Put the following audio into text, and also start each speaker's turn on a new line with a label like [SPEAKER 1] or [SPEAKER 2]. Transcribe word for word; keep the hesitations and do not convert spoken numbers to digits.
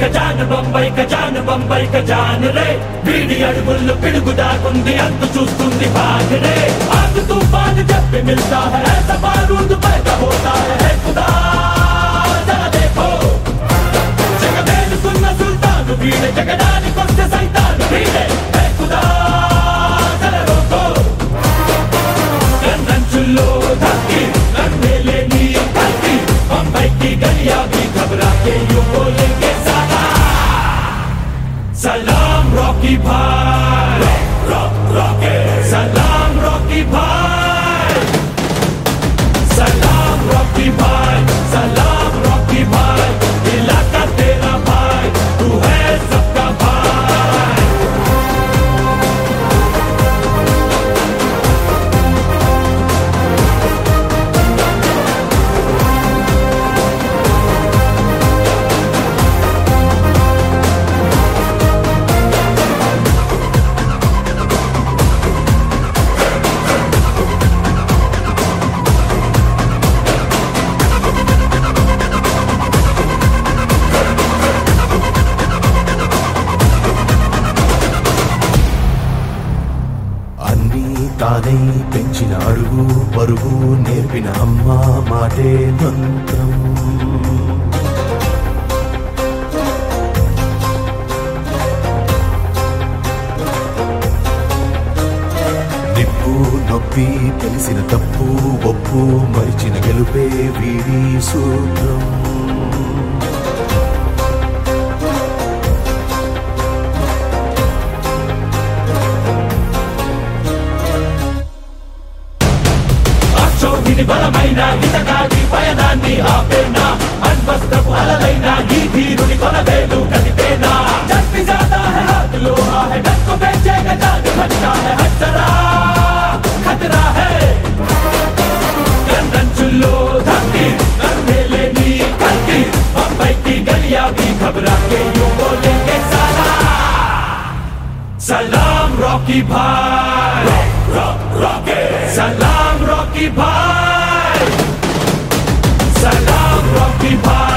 [SPEAKER 1] John Bombay క John Bombay క John రే వీడి అడుగుల్లో పిడుగు దాగుంది అంతు చూస్తుంది భాగ్ రే ఆగ్ తూఫాన్ జబ్ भी मिलता है ऐसा बारूद पैदा होता है खुदा जरा देखो జగమేలుకున్న సుల్తాను వీడే జగడానికొస్తే సైతాను వీడే హే ఖుదా జరా రోకో కన్నంచుల్లో ధక్కి కన్నేలే నీ కల్కి बंबई की गलियां भी घबरा के यूं बोलेंगे साला सलाम रॉकी भाई रॉक रॉके सलाम रॉकी भाई सलाम रॉकी भाई सलाम रॉकी भाई इलाका तेरा भाई तू है सबका भाई
[SPEAKER 2] తానై పెంచిన అడుగు పరుగు నేర్పిన అమ్మ మాటే మంత్రం నిప్పు నొప్పి తెలిసిన తప్పు ఒప్పు మరిచిన గెలుపే వీడి సూత్రం
[SPEAKER 1] బలమైన ఇతగాడి పయనాన్ని ఆపేనా అన్వస్త్రపు అలలైనా ఈ ధీరుని కొనవేలు కదిపేనా జబ్బి జాతా హై హాత్ లోహా హై డక్కు బేచేగా జాద్ భట్కా హై హచ్చరా ఖతరా హై కన్నంచుల్లో ధక్కి కన్నేలే నీ కల్కి बंबई की गलियां भी घबरा के यूं बोलेंगे साला सलाम रॉकी भाई रॉक रॉके सलाम रॉकी भाई सलाम रॉकी भाई